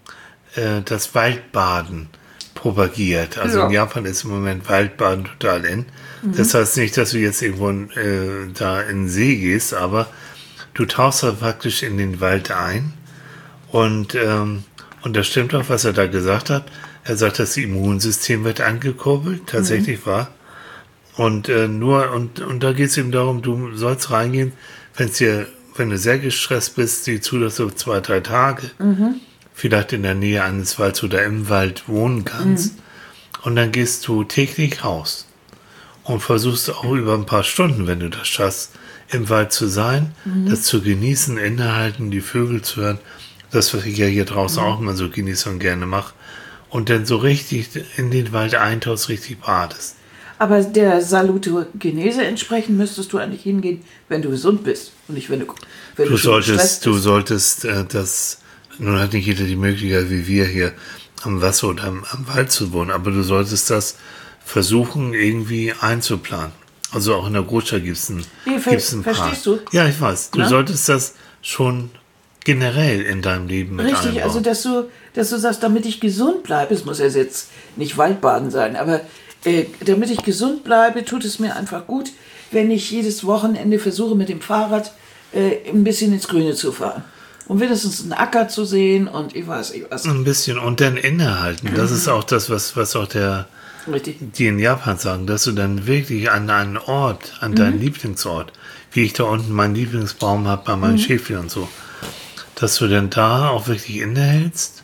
das Waldbaden propagiert. Also in Japan ist im Moment Waldbaden total in. Das heißt nicht, dass du jetzt irgendwo da in den See gehst, aber du tauchst da praktisch in den Wald ein und das stimmt auch, was er da gesagt hat. Er sagt, das Immunsystem wird angekurbelt, tatsächlich wahr. Und da geht es eben darum, du sollst reingehen, wenn du sehr gestresst bist, sieh zu, dass du 2-3 Tage vielleicht in der Nähe eines Walds oder im Wald wohnen kannst. Und dann gehst du täglich raus und versuchst auch über ein paar Stunden, wenn du das schaffst, im Wald zu sein, das zu genießen, innehalten, die Vögel zu hören, das, was ich ja hier draußen auch immer so genieße und gerne mache, und dann so richtig in den Wald eintauchst, richtig badest. Aber der Salutogenese entsprechend müsstest du eigentlich hingehen, wenn du gesund bist und nicht, wenn du Du solltest das, nun hat nicht jeder die Möglichkeit, wie wir hier am Wasser oder am Wald zu wohnen, aber du solltest das versuchen, irgendwie einzuplanen. Also auch in der Großstadt gibt es einen Park. Verstehst du? Ja, ich weiß. Du solltest das schon generell in deinem Leben mit einbauen. Richtig, also dass du sagst, damit ich gesund bleibe, es muss ja jetzt nicht Waldbaden sein, aber damit ich gesund bleibe, tut es mir einfach gut, wenn ich jedes Wochenende versuche, mit dem Fahrrad ein bisschen ins Grüne zu fahren. Und wenigstens einen Acker zu sehen und ich weiß. Ein bisschen und dann innehalten. Das ist auch das, was auch die in Japan sagen, dass du dann wirklich an einen Ort, an deinen Lieblingsort, wie ich da unten meinen Lieblingsbaum habe bei meinen Schäfchen und so, dass du dann da auch wirklich innehältst,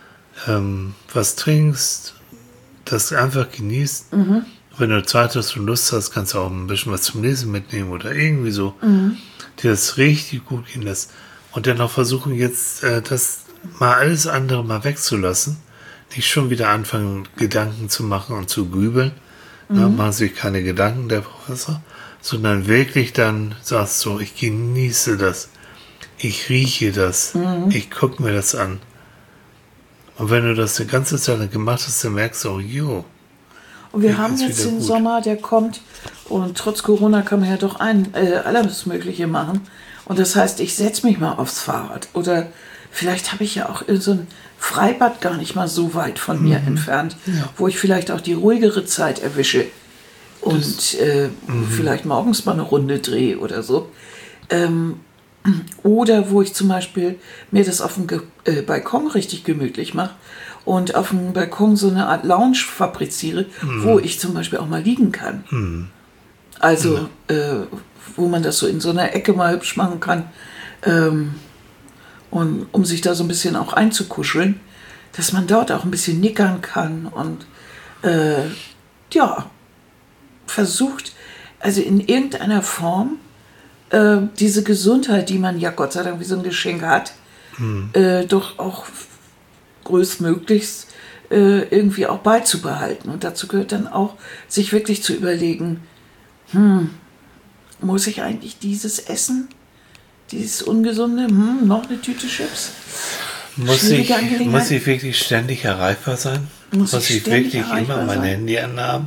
was trinkst, das einfach genießt. Wenn du Zeit hast und Lust hast, kannst du auch ein bisschen was zum Lesen mitnehmen oder irgendwie so, dir das richtig gut gehen lässt. Und dann auch versuchen jetzt, das mal alles andere mal wegzulassen. Nicht schon wieder anfangen, Gedanken zu machen und zu grübeln. Machen sich keine Gedanken, der Professor. Sondern wirklich dann sagst so, ich genieße das. Ich rieche das. Ich gucke mir das an. Und wenn du das die ganze Zeit gemacht hast, dann merkst du auch, Und wir haben jetzt den Sommer, der kommt. Und trotz Corona kann man ja doch alles Mögliche machen. Und das heißt, ich setze mich mal aufs Fahrrad. Oder vielleicht habe ich ja auch so ein Freibad gar nicht mal so weit von mir entfernt, wo ich vielleicht auch die ruhigere Zeit erwische und vielleicht morgens mal eine Runde drehe oder so. Oder wo ich zum Beispiel mir das auf dem Balkon richtig gemütlich mache und auf dem Balkon so eine Art Lounge fabriziere, wo ich zum Beispiel auch mal liegen kann. Also, wo man das so in so einer Ecke mal hübsch machen kann, und um sich da so ein bisschen auch einzukuscheln, dass man dort auch ein bisschen nickern kann und versucht, also in irgendeiner Form diese Gesundheit, die man ja Gott sei Dank wie so ein Geschenk hat, doch auch größtmöglichst irgendwie auch beizubehalten. Und dazu gehört dann auch, sich wirklich zu überlegen, muss ich eigentlich dieses essen? Dieses Ungesunde? Noch eine Tüte Chips? Muss ich wirklich ständig erreichbar sein? Muss ich wirklich immer mein Handy anhaben?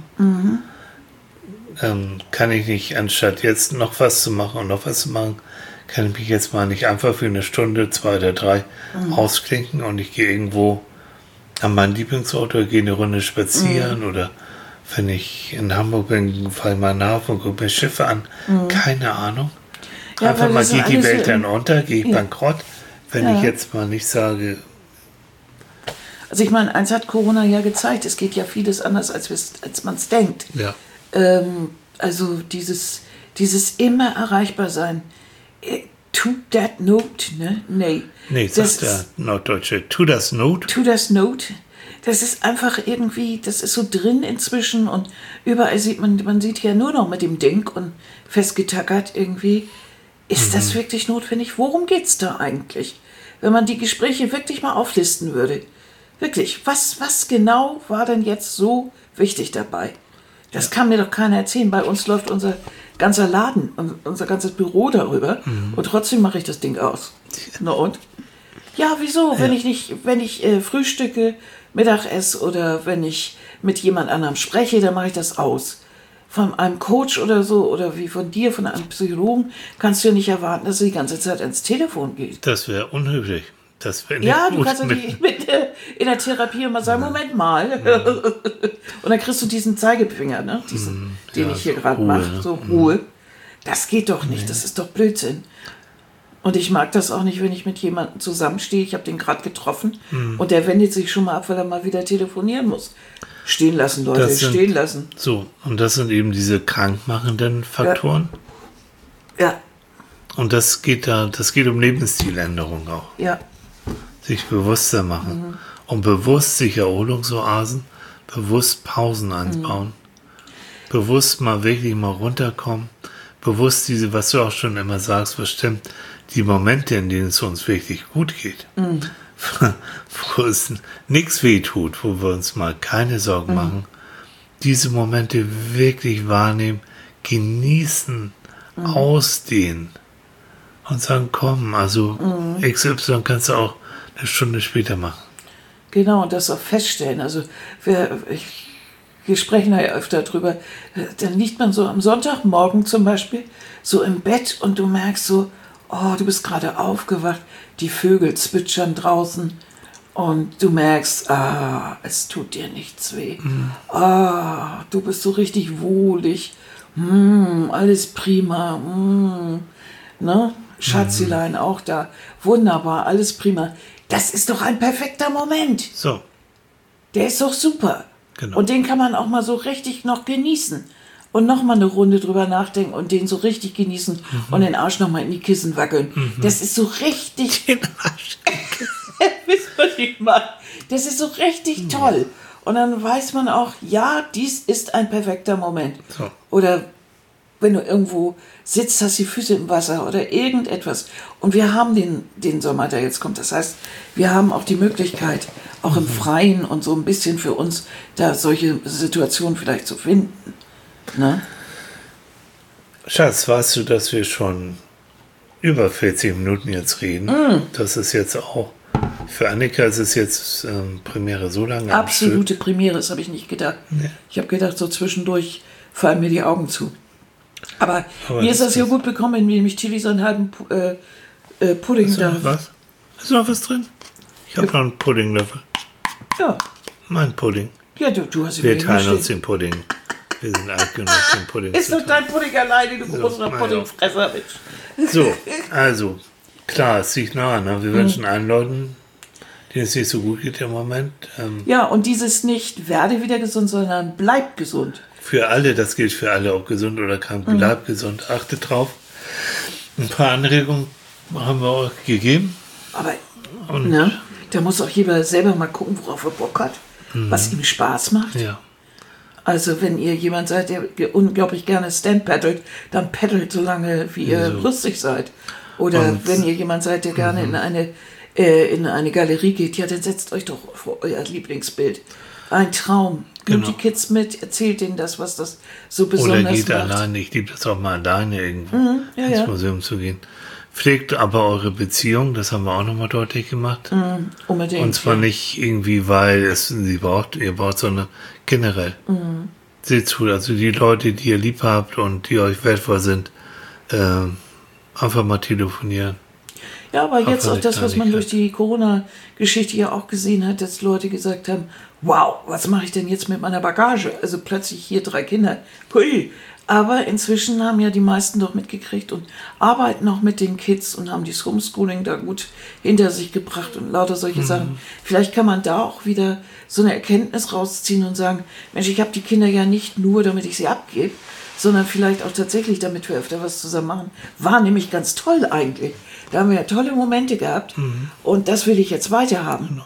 Kann ich nicht, anstatt jetzt noch was zu machen und noch was zu machen, kann ich mich jetzt mal nicht einfach für eine Stunde, 2 oder 3 ausklinken und ich gehe irgendwo an meinen Lieblingsort oder gehe eine Runde spazieren oder wenn ich in Hamburg bin, fahre ich mal nach und gucke mir Schiffe an. Keine Ahnung. Ja, einfach mal, geht die Welt dann unter, gehe ich bankrott, wenn ich jetzt mal nicht sage. Also ich meine, eins hat Corona ja gezeigt, es geht ja vieles anders, als man es denkt. Ja. Also dieses immer erreichbar sein. To that note, ne? Nee, sagt der Norddeutsche. To das note. To das note. Das ist einfach irgendwie, das ist so drin inzwischen und überall sieht man sieht ja nur noch mit dem Ding und festgetackert irgendwie. Ist das wirklich notwendig? Worum geht's da eigentlich? Wenn man die Gespräche wirklich mal auflisten würde. Wirklich, was genau war denn jetzt so wichtig dabei? Das kann mir doch keiner erzählen. Bei uns läuft unser ganzer Laden und unser ganzes Büro darüber und trotzdem mache ich das Ding aus. Na und? Ja, wieso? Ja. Wenn ich frühstücke, Mittag esse oder wenn ich mit jemand anderem spreche, dann mache ich das aus. Von einem Coach oder so oder wie von dir, von einem Psychologen, kannst du ja nicht erwarten, dass du die ganze Zeit ans Telefon gehst. Das wäre unhöflich. Das wäre Ja, nicht du gut. kannst natürlich in der Therapie immer sagen, Moment mal. Und dann kriegst du diesen Zeigefinger, ne? Den ich hier gerade Ruhe, mache, ne? so Ruhe. Das geht doch nicht, das ist doch Blödsinn. Und ich mag das auch nicht, wenn ich mit jemandem zusammenstehe. Ich habe den gerade getroffen und der wendet sich schon mal ab, weil er mal wieder telefonieren muss. Stehen lassen, Leute, stehen lassen. So, und das sind eben diese krankmachenden Faktoren. Ja, Und das geht um Lebensstiländerung auch. ja. Sich bewusster machen. Und bewusst sich Erholungsoasen, bewusst Pausen einbauen. Bewusst mal wirklich mal runterkommen. Bewusst diese, was du auch schon immer sagst, bestimmt die Momente, in denen es uns wirklich gut geht. Wo es nichts weh tut, wo wir uns mal keine Sorgen machen. Diese Momente wirklich wahrnehmen, genießen, ausdehnen und sagen, komm, also XY kannst du auch eine Stunde später machen. Genau, und das auch feststellen. Also wir sprechen da ja öfter drüber. Dann liegt man so am Sonntagmorgen zum Beispiel so im Bett und du merkst so, oh, du bist gerade aufgewacht, die Vögel zwitschern draußen und du merkst, es tut dir nichts weh. Du bist so richtig wohlig. Alles prima. Ne? Schatzilein auch da. Wunderbar, alles prima. Das ist doch ein perfekter Moment. So. Der ist doch super. Genau. Und den kann man auch mal so richtig noch genießen. Und noch mal eine Runde drüber nachdenken und den so richtig genießen und den Arsch noch mal in die Kissen wackeln. Das ist so richtig... Den Arsch. Wisst ihr, was ich meine? Das ist so richtig toll. Und dann weiß man auch, ja, dies ist ein perfekter Moment. So. Oder wenn du irgendwo sitzt, hast die Füße im Wasser oder irgendetwas. Und wir haben den Sommer, der jetzt kommt. Das heißt, wir haben auch die Möglichkeit, auch im Freien und so ein bisschen für uns da solche Situationen vielleicht zu finden. Ne? Schatz, weißt du, dass wir schon über 40 Minuten jetzt reden? Das ist jetzt auch, für Annika ist es jetzt Premiere so lange. Absolute Premiere, das habe ich nicht gedacht. Nee. Ich habe gedacht, so zwischendurch fallen mir die Augen zu. Aber mir ist das ja gut bekommen, indem ich Tilly so einen halben Pudding Ist da. noch was? Ist noch was drin? Ich habe noch einen Puddinglöffel. Ja, Mein Pudding. ja du hast Wir ihn teilen uns stehen. den Pudding. Wir sind alt genug, den Pudding Ist zu doch teilen. dein Pudding alleine, du großer na ja. Puddingfresser, Mensch. So, also, klar, es liegt nah. Ne? Wir wünschen allen Leuten, denen es nicht so gut geht im Moment, Ja, und dieses nicht werde wieder gesund, sondern bleib gesund. für alle, das gilt für alle, ob gesund oder krank, bleibt gesund, achtet drauf. Ein paar Anregungen haben wir euch gegeben. Aber Und ne, da muss auch jeder selber mal gucken, worauf er Bock hat, was ihm Spaß macht. ja, Also wenn ihr jemand seid, der unglaublich gerne Stand paddelt, dann paddelt so lange, wie ihr lustig seid. Oder Und- wenn ihr jemand seid, der gerne in eine Galerie geht, ja, dann setzt euch doch vor euer Lieblingsbild. Ein Traum. Nimmt Genau. die Kids mit, erzählt denen das, was das so oder besonders geht macht. alleine. Ich liebe das auch mal alleine irgendwo ja, ins ja. Museum zu gehen. Pflegt aber eure Beziehung, das haben wir auch nochmal deutlich gemacht. Unbedingt. Und zwar ja. nicht irgendwie, weil ihr braucht, sondern generell. Seht zu, also die Leute, die ihr lieb habt und die euch wertvoll sind, einfach mal telefonieren. Ja, aber jetzt Auf auch eine das, was man Kleinigkeit. durch die Corona-Geschichte ja auch gesehen hat, dass Leute gesagt haben, wow, was mache ich denn jetzt mit meiner Bagage? Also plötzlich hier 3 Kinder. Hui. Aber inzwischen haben ja die meisten doch mitgekriegt und arbeiten auch mit den Kids und haben dieses Homeschooling da gut hinter sich gebracht und lauter solche Sachen. Vielleicht kann man da auch wieder so eine Erkenntnis rausziehen und sagen, Mensch, ich habe die Kinder ja nicht nur, damit ich sie abgebe, sondern vielleicht auch tatsächlich, damit wir öfter was zusammen machen. War nämlich ganz toll eigentlich. Da haben wir ja tolle Momente gehabt und das will ich jetzt weiterhaben.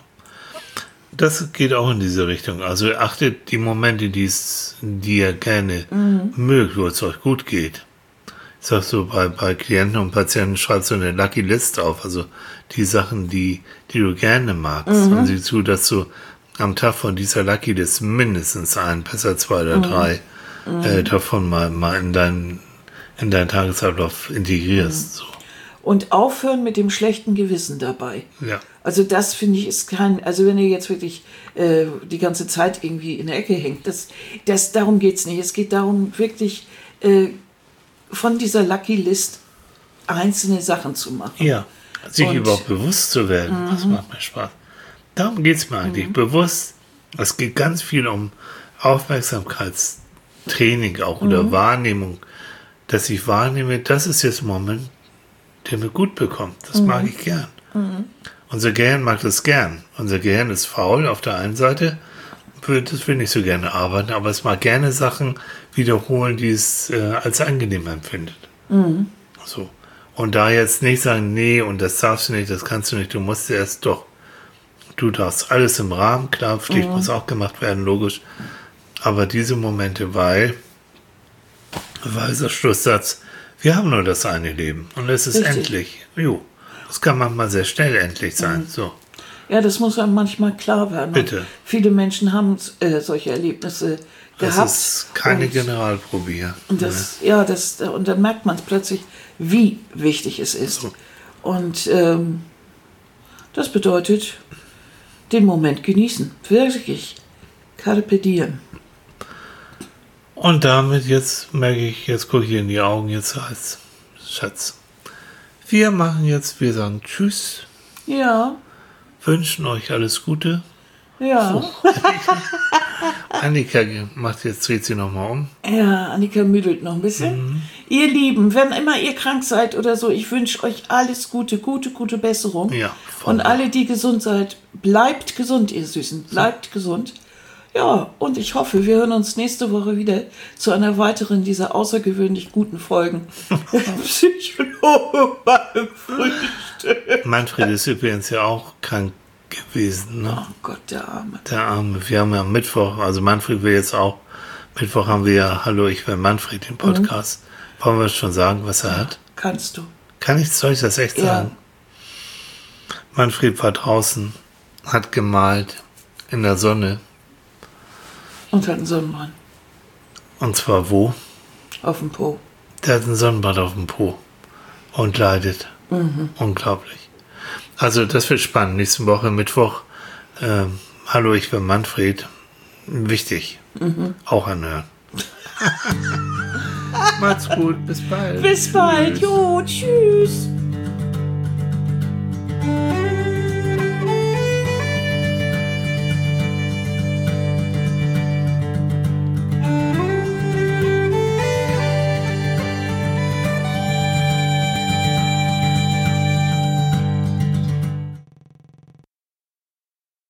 Das geht auch in diese Richtung. Also achtet die Momente, die ihr gerne mögt, wo es euch gut geht. Ich sag so, bei Klienten und Patienten schreibst du eine Lucky List auf, also die Sachen, die du gerne magst. Und sieh zu, dass du am Tag von dieser Lucky List mindestens ein, besser 2 oder 3 davon mal in deinen Tagesablauf integrierst. So. Und aufhören mit dem schlechten Gewissen dabei. Ja. Also das finde ich ist also wenn ihr jetzt wirklich die ganze Zeit irgendwie in der Ecke hängt, darum geht es nicht. Es geht darum, wirklich von dieser Lucky List einzelne Sachen zu machen. Ja, Sich Und- überhaupt bewusst zu werden, das macht mir Spaß. Darum geht es mir eigentlich. Bewusst, es geht ganz viel um Aufmerksamkeitstraining auch oder Wahrnehmung, dass ich wahrnehme, das ist jetzt ein Moment, der mir gut bekommt. Das mag ich gern. Unser Gehirn mag das gern. Unser Gehirn ist faul auf der einen Seite, das will nicht so gerne arbeiten, aber es mag gerne Sachen wiederholen, die es als angenehm empfindet. So. Und da jetzt nicht sagen, nee, und das darfst du nicht, das kannst du nicht, du musst erst doch. Du darfst alles im Rahmen, klar, Pflicht muss auch gemacht werden, logisch. Aber diese Momente, weil der Schlusssatz, wir haben nur das eine Leben und es ist Richtig. endlich. Jo, das kann manchmal sehr schnell endlich sein. So. Ja, das muss einem manchmal klar werden. Bitte. Und viele Menschen haben solche Erlebnisse Das gehabt. ist keine und, Generalprobe. und und dann merkt man plötzlich, wie wichtig es ist. So. Und das bedeutet, den Moment genießen. Wirklich. Carpe diem. Und damit jetzt merke ich, jetzt gucke ich in die Augen, jetzt als Schatz. Wir sagen Tschüss, Ja, wünschen euch alles Gute. ja. Annika dreht sie nochmal um. Ja, Annika müdelt noch ein bisschen. Ihr Lieben, wenn immer ihr krank seid oder so, ich wünsche euch alles Gute, gute Besserung. Ja, voll. Und alle, die gesund seid, bleibt gesund, ihr Süßen. Bleibt gesund. Ja, und ich hoffe, wir hören uns nächste Woche wieder zu einer weiteren dieser außergewöhnlich guten Folgen. Psychologe beim Frühstück. Manfred ist übrigens ja auch krank gewesen, ne? Oh Gott, der Arme. Der Arme. Wir haben ja am Mittwoch, also Manfred will jetzt auch, Mittwoch haben wir ja Hallo, ich bin Manfred, den Podcast. Wollen wir schon sagen, was er hat? Kannst du. Soll ich das echt sagen? Manfred war draußen, hat gemalt in der Sonne. Und hat einen Sonnenbrand Und zwar wo? auf dem Po. Der hat einen Sonnenbrand auf dem Po und leidet. Unglaublich. Also das wird spannend. Nächste Woche Mittwoch. Hallo, ich bin Manfred. Wichtig. Auch anhören. Macht's gut. Bis bald. Bis bald. Jo, tschüss.